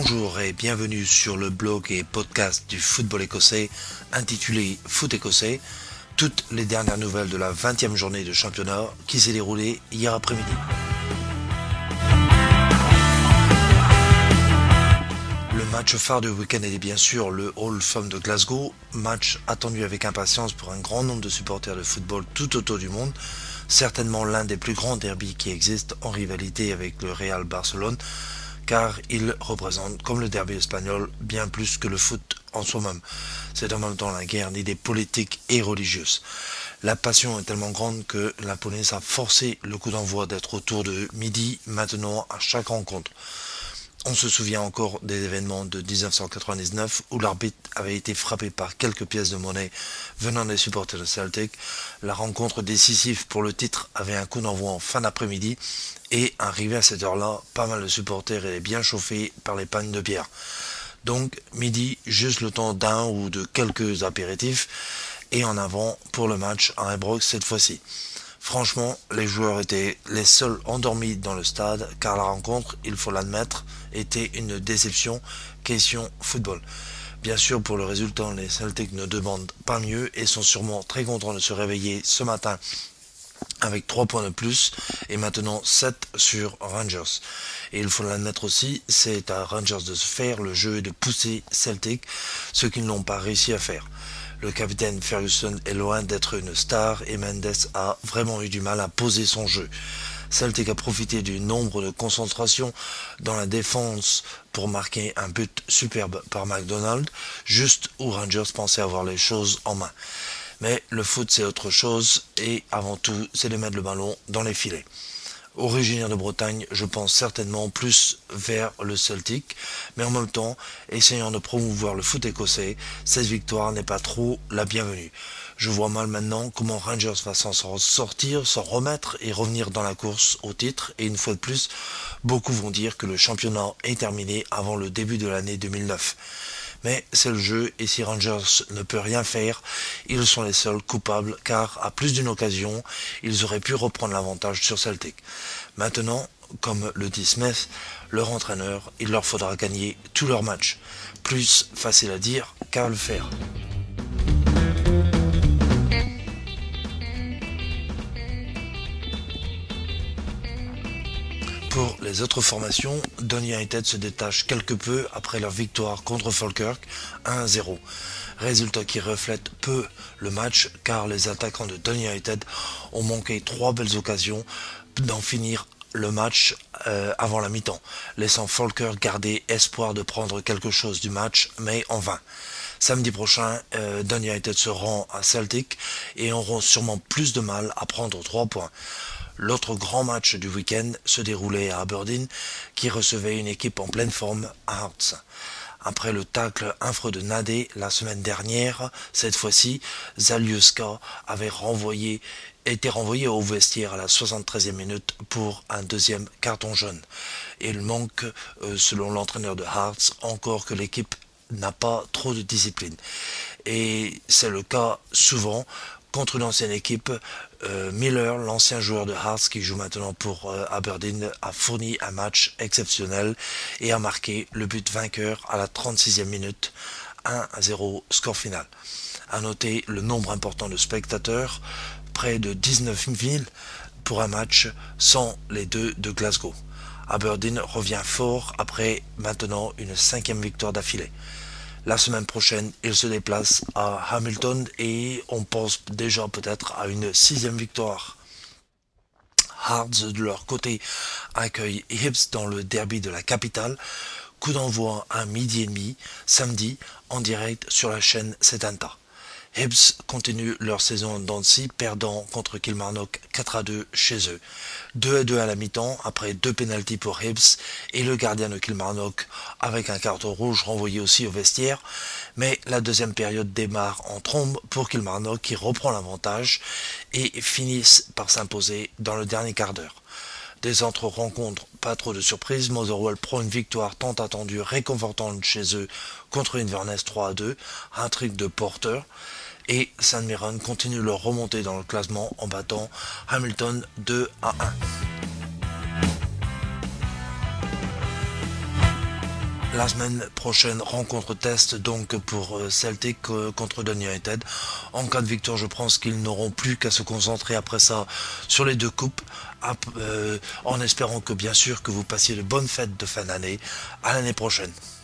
Bonjour et bienvenue sur le blog et podcast du football écossais intitulé Foot écossais, toutes les dernières nouvelles de la 20e journée de championnat qui s'est déroulée hier après-midi. Le match phare du week-end est bien sûr le All Firm de Glasgow, match attendu avec impatience pour un grand nombre de supporters de football tout autour du monde, certainement l'un des plus grands derbys qui existent en rivalité avec le Real Barcelone, car il représente, comme le derby espagnol, bien plus que le foot en soi-même. C'est en même temps la guerre d'idées politiques et religieuses. La passion est tellement grande que la police a forcé le coup d'envoi d'être autour de midi maintenant à chaque rencontre. On se souvient encore des événements de 1999 où l'arbitre avait été frappé par quelques pièces de monnaie venant des supporters de Celtic. La rencontre décisive pour le titre avait un coup d'envoi en fin d'après-midi et arrivé à cette heure-là, pas mal de supporters étaient bien chauffés par les pannes de bière. Donc midi, juste le temps d'un ou de quelques apéritifs et en avant pour le match à Ibrox cette fois-ci. Franchement, les joueurs étaient les seuls endormis dans le stade car la rencontre, il faut l'admettre, était une déception question football. Bien sûr, pour le résultat, les Celtics ne demandent pas mieux et sont sûrement très contents de se réveiller ce matin avec 3 points de plus et maintenant 7 sur Rangers. Et il faut l'admettre aussi, c'est à Rangers de se faire le jeu et de pousser Celtic, ce qu'ils n'ont pas réussi à faire. Le capitaine Ferguson est loin d'être une star et Mendes a vraiment eu du mal à poser son jeu. Celtic a profité du nombre de concentrations dans la défense pour marquer un but superbe par McDonald, juste où Rangers pensait avoir les choses en main. Mais le foot c'est autre chose et avant tout c'est de mettre le ballon dans les filets. Originaire de Bretagne, je pense certainement plus vers le Celtic, mais en même temps, essayant de promouvoir le foot écossais, cette victoire n'est pas trop la bienvenue. Je vois mal maintenant comment Rangers va s'en sortir, s'en remettre et revenir dans la course au titre, et une fois de plus, beaucoup vont dire que le championnat est terminé avant le début de l'année 2009. Mais c'est le jeu et si Rangers ne peut rien faire, ils sont les seuls coupables car à plus d'une occasion, ils auraient pu reprendre l'avantage sur Celtic. Maintenant, comme le dit Smith, leur entraîneur, il leur faudra gagner tous leurs matchs. Plus facile à dire qu'à le faire. Pour les autres formations, Dundee United se détache quelque peu après leur victoire contre Falkirk 1-0. Résultat qui reflète peu le match car les attaquants de Dundee United ont manqué 3 belles occasions d'en finir le match avant la mi-temps, laissant Falkirk garder espoir de prendre quelque chose du match, mais en vain. Samedi prochain, Dundee United se rend à Celtic et auront sûrement plus de mal à prendre 3 points. L'autre grand match du week-end se déroulait à Aberdeen, qui recevait une équipe en pleine forme, Hearts. Après le tacle affreux de Nadé la semaine dernière, cette fois-ci, Zaliuska avait été renvoyé au vestiaire à la 73e minute pour un deuxième carton jaune. Et il manque, selon l'entraîneur de Hearts, encore que l'équipe n'a pas trop de discipline. Et c'est le cas souvent contre une ancienne équipe. Miller, l'ancien joueur de Hearts qui joue maintenant pour Aberdeen, a fourni un match exceptionnel et a marqué le but vainqueur à la 36e minute, 1-0 score final. À noter le nombre important de spectateurs, près de 19 000 pour un match sans les deux de Glasgow. Aberdeen revient fort après maintenant une 5e victoire d'affilée. La semaine prochaine, il se déplace à Hamilton et on pense déjà peut-être à une 6e victoire. Hearts, de leur côté, accueille Hibs dans le derby de la capitale. Coup d'envoi à midi et demi, samedi, en direct sur la chaîne Setanta. Hibs continue leur saison en Dancy, perdant contre Kilmarnock 4-2 chez eux. 2-2 à la mi-temps, après 2 pénaltys pour Hibs, et le gardien de Kilmarnock avec un carton rouge renvoyé aussi au vestiaire. Mais la deuxième période démarre en trombe pour Kilmarnock qui reprend l'avantage et finissent par s'imposer dans le dernier quart d'heure. Des autres rencontres, pas trop de surprises, Motherwell prend une victoire tant attendue réconfortante chez eux contre Inverness 3-2, un trick de Porter, et St Mirren continue leur remontée dans le classement en battant Hamilton 2-1. La semaine prochaine, rencontre test donc pour Celtic contre Dundee United. En cas de victoire, je pense qu'ils n'auront plus qu'à se concentrer après ça sur les deux coupes, en espérant que bien sûr que vous passiez de bonnes fêtes de fin d'année. À l'année prochaine.